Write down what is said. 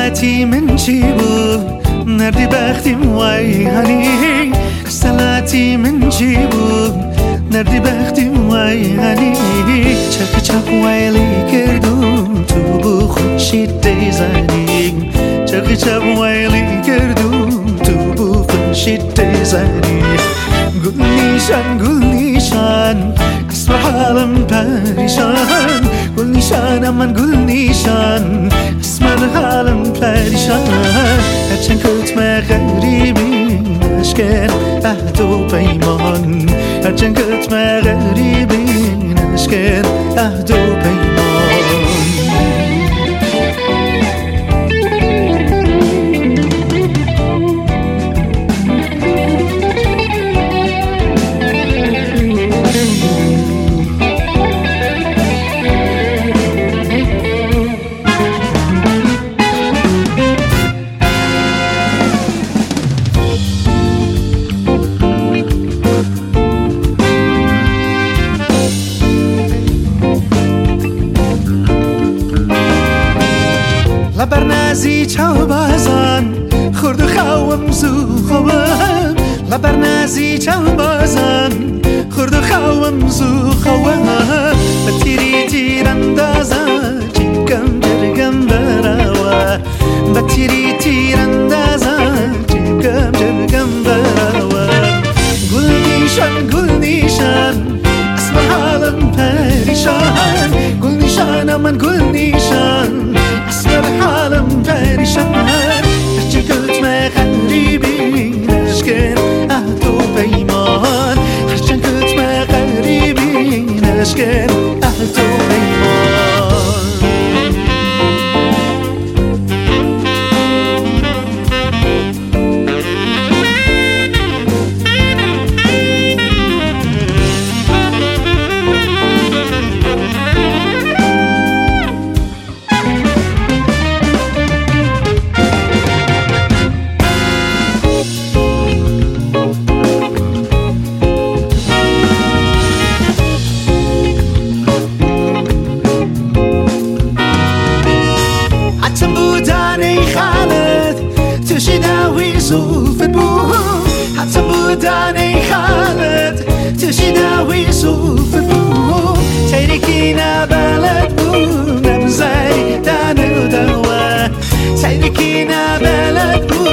سلاتي من جيبو نردي بختي مويهاني سلاتي من جيبو نردي بختي مويهاني چک چک ویلی کردو تو بو خوشی تیزانی چک چک ویلی کردو تو بو خوشی تیزانی گل نیشان اسم حالم پریشان گل نیشان امان گل نیشان اسم حالم پریشان هرچند کت مغریبی نشکن عهد و پیمان هرچند کت مغریبی نشکن عهد و پیمان لبرنازی چاو بازان خورد و خوام زو خوام لبرنازی چاو بازان خورد و خوام زو خوام بتیری تیر اندازا چیکم جرگم براوا بتیری تیر اندازا چیکم جرگم براوا گل نیشان اسم حالم پریشان گل نیشان امان گل نیشان اسم حالم پریشان هرچی کت مغریبی نشکن عهد و پیمان هرچی کت مغریبی نشکن عهد و پیمان زوفت بو حتی بودانی خالد تشی داوی زوفت بو تیرکی نبلد بو نبزای دانو دوا تیرکی نبلد بو